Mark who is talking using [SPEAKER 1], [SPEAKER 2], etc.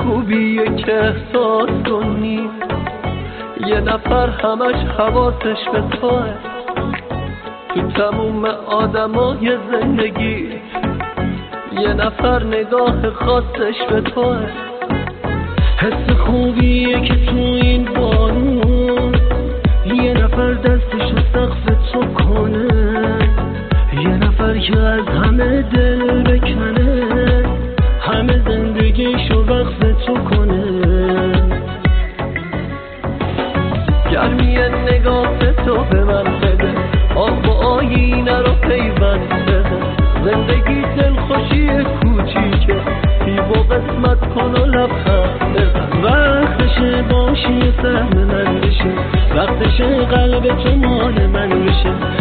[SPEAKER 1] خوبیه که احساس کنی یه نفر همش حواسش به توه تو تموم آدمای زندگی یه نفر نگاه خاصش به توه حس خوبیه که تو این بارون یه نفر دستشو سقف تو کنه یه نفر که از همه دل بکنه همه زندگیشو وقف تو کنه گرمی نگاه تو به من بده آب و آینه رو پیوند بده زندگی دلخوشی کوچیکه تیب و قسمت کن و لبخند بزن وقتشه باشی سهم من بشه وقتشه قلب تو مال من بشه